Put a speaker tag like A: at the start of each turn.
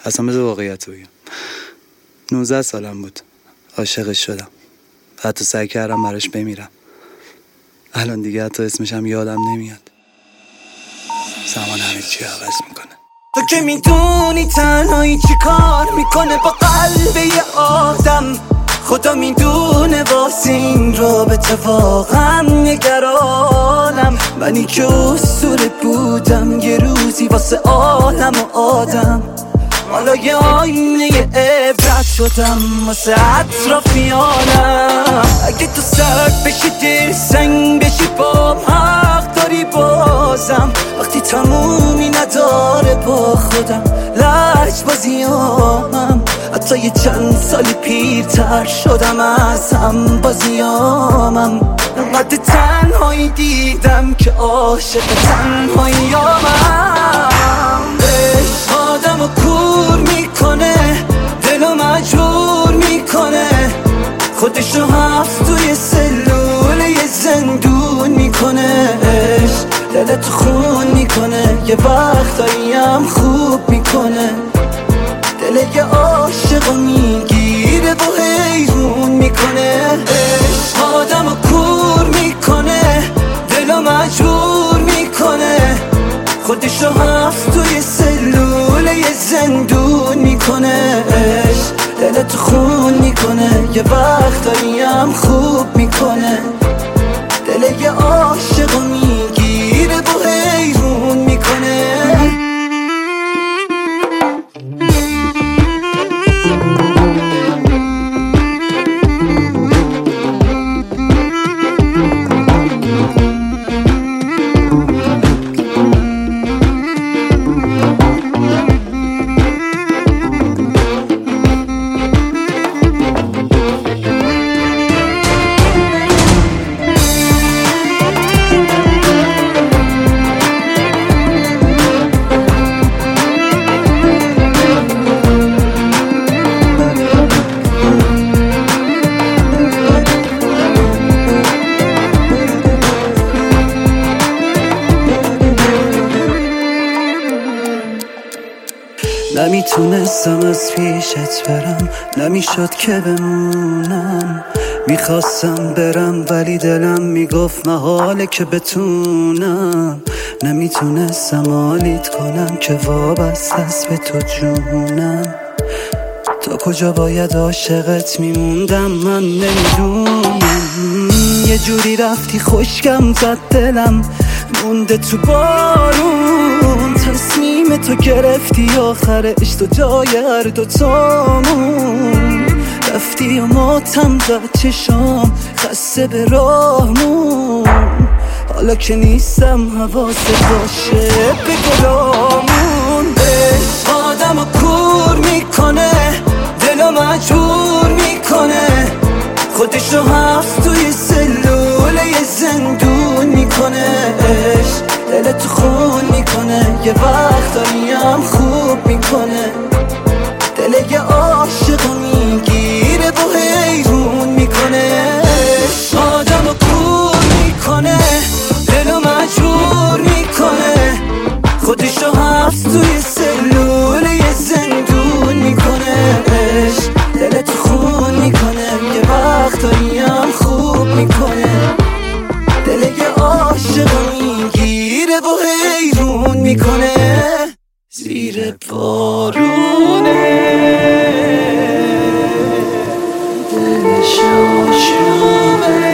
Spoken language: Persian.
A: اصلا بذار واقعیت رو بگم. 19 سالم بود عاشقش شدم، حتی سعی کردم براش بمیرم. الان دیگه حتی اسمشم یادم نمیاد. زمان همه چی عوض میکنه.
B: تو که میدونی تنهایی چی کار میکنه با قلب یه آدم. خدا میدونه واسه این رابطه واقعا نگرانم. منی که اسطوره بودم یه روزی واسه عالم و آدم. حالا یه آینه عبرت شدم واسه اطرافیانم. اگه تو سرد بشی دل سنگ بشی با حق داری بازم. وقتی تمومی نداره با خودم لج بازیامم. حتی یه چند سالی پیرتر شدم از هم بازیامم. انقدر تنهایی دیدم که عاشق تنهاییامم. عشق آدمو کور میکنه، دلو مجبور میکنه، خودشو حبس توی سلول یه زندون میکنه. عشق دلتو خون میکنه، یه وقتایی هم خوب میکنه. دل یه عاشقو میگیره و حیرون میکنه. عشق آدمو کور میکنه، دلو مجبور میکنه، خودشو حبس توی سلول یه زندون میکنه. عشق دلتو خون میکنه، یه وقتایی هم خوب میکنه. دل یه عاشقو میگیره و حیرون میکنه. نمیتونستم از پیشت برم، نمیشد که بمونم. میخواستم برم ولی دلم میگفت محاله که بتونم. نمیتونستم حالیت کنم که وابسته است به تو جونم. تا کجا باید عاشقت میموندم من نمیدونم. یه جوری رفتی خشکم زد دلم مونده تو بارون. تصمیم تو گرفتی آخرش تو جای هر دوتامون. رفتی و ماتم زد چشام خسته به راهمون. حالا که نیستم حواست باشه به گلامون. عشق آدمو کور میکنه، دلو مجبور میکنه، خودشو حبس توی سلول یه زندون میکنه. عشق دلتو خون میکنه، یه وقتایی هم خوب میکنه. دل یه عاشقو میگیره و حیرون میکنه. عشق آدمو کور میکنه، دلو مجبور میکنه، خودشو حبس توی سلول یه زندون میکنه. عشق دلتو خون میکنه، یه وقتایی هم خوب میکنه. دل یه عاشقو میگیره و حیرون میکنه. زیر بارونه دلش آشوبه،